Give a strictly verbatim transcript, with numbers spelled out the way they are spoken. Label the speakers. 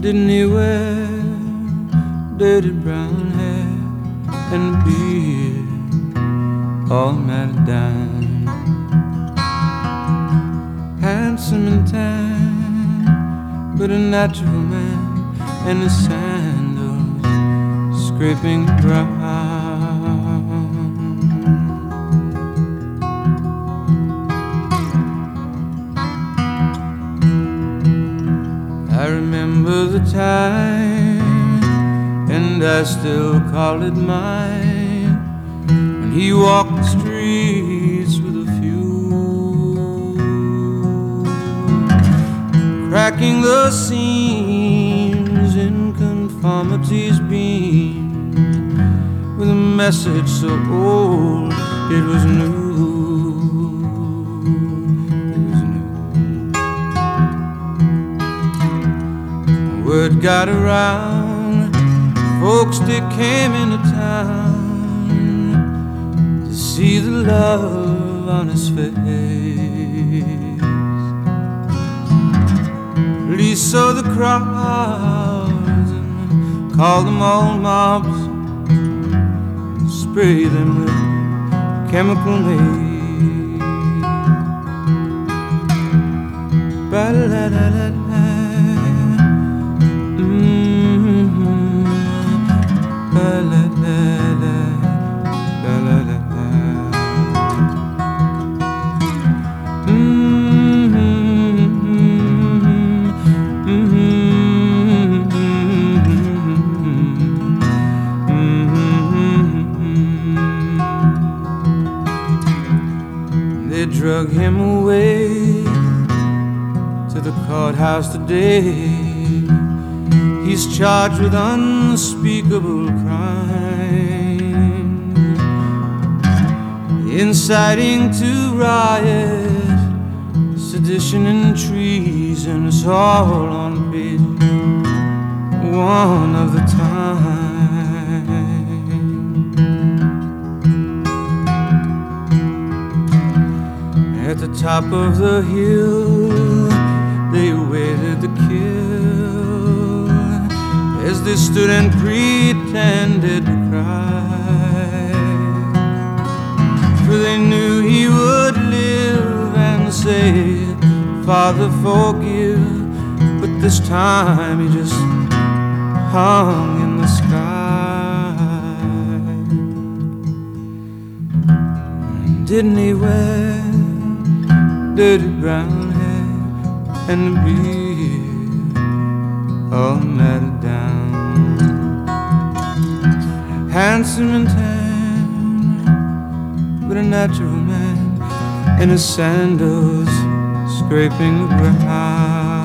Speaker 1: Didn't he wear dirty brown hair and a beard all matted down? Handsome and tan, but a natural man, and his sandals scraping the ground. I remember the time, and I still call it mine, when he walked the streets with a few, cracking the seams in conformity's beam, with a message so old it was new. Word got around, folks they came into town to see the love on his face. Police saw the crowds and called them all mobs, sprayed them with chemical haze. Ba-da-da-da-da. They drug him away to the courthouse today. He's charged with unspeakable crime, inciting to riot, sedition and treason. It's all on page one of the Times. At the top of the hill, they awaited the kill, as they stood and pretended to cry, for they knew he would live and say, Father, forgive. But this time he just hung in the sky. Didn't he wear dirty brown hair and a beard all matted down? Handsome and tan, but a natural man, and his sandals scraping the ground.